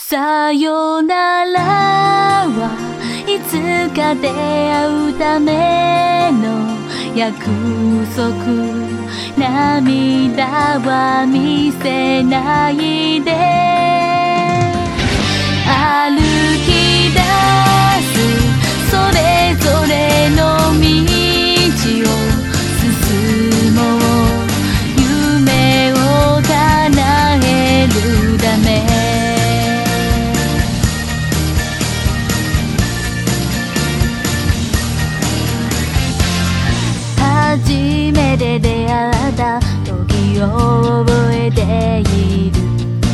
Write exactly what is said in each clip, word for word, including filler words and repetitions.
さよならはいつか出会うための約束、涙は見せないで。歩き出すそれぞれの道を進もう、夢を叶えるため。初めて出会った時を覚えている。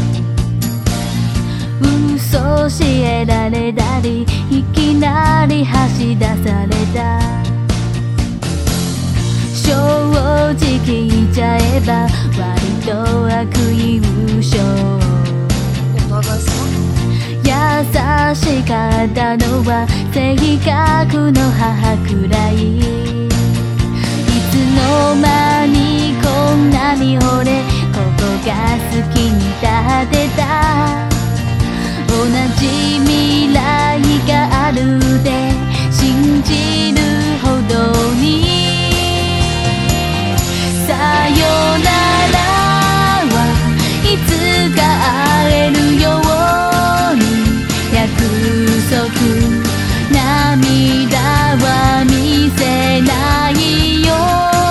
嘘教えられたり、いきなり走り出された。正直言っちゃえば割と悪意無償。優しかったのは性格の母くらい。いつの間にこんなに俺ここが好きになってた。同じ未来があるって信じるほどに。さよならはいつか会えるように約束、涙は見せないよ。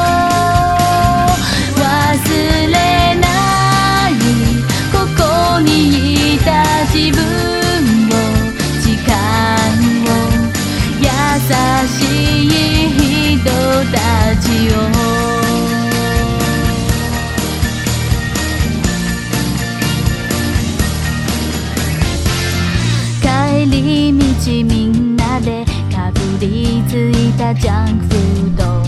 忘れないここにいた自分を、時間を、優しい人たちを。帰り道みんなでかぶりついたジャンクフード、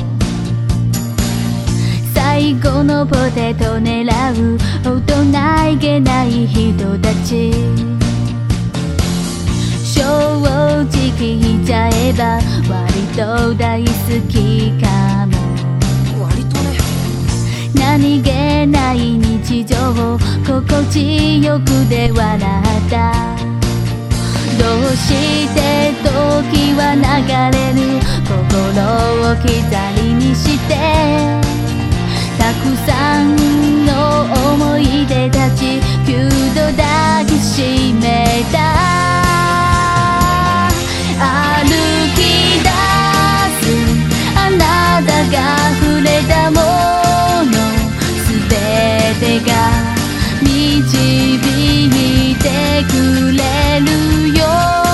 最後のポテト狙う大人げない人たち。正直言っちゃえば割と大好きかも。 割とね。 何気ない日常を心地よくで笑った。どうして時は流れる心を置き去りにして、たくさんの思い出たちぎゅっと抱きしめた。歩き出すあなたが触れたものすべてが導いてくれるよ。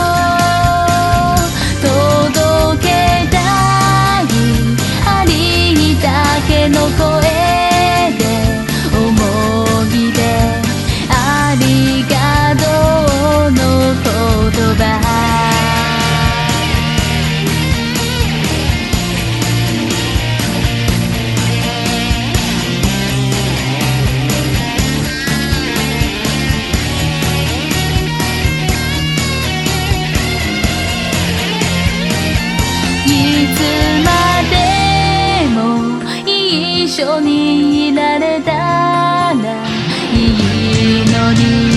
届けたいありだけの声で思い出、ありがとうの言葉。いつまでも一緒にいられたらいいのに。